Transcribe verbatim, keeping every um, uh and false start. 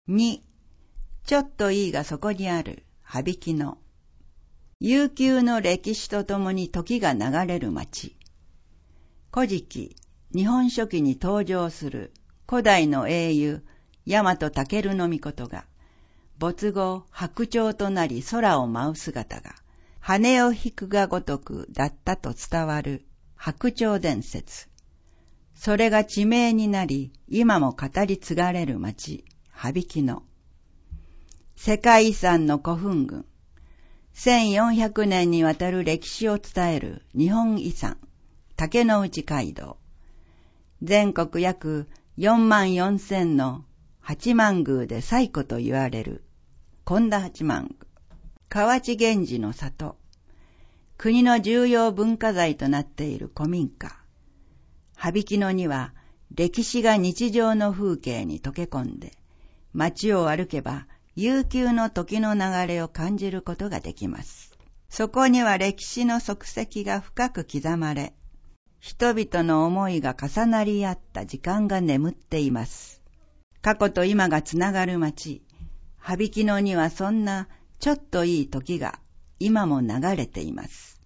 に、ちょっといいがそこにある、羽曳野。悠久の歴史とともに時が流れる町。古事記、日本書紀に登場する古代の英雄、大和尊命が、没後白鳥となり空を舞う姿が、羽を引くがごとくだったと伝わる白鳥伝説。それが地名になり、今も語り継がれる町、羽曳野。世界遺産の古墳群。せんよんひゃくねんにわたる歴史を伝える日本遺産、竹之内街道。全国約よんまんよんせんの八幡宮で最古と言われる神田八幡宮。河内源氏の里。国の重要文化財となっている古民家。羽曳野には歴史が日常の風景に溶け込んで、街を歩けば悠久の時の流れを感じることができます。そこには歴史の足跡が深く刻まれ、人々の思いが重なり合った時間が眠っています。過去と今がつながる街、羽曳野にはそんなちょっといい時が今も流れています。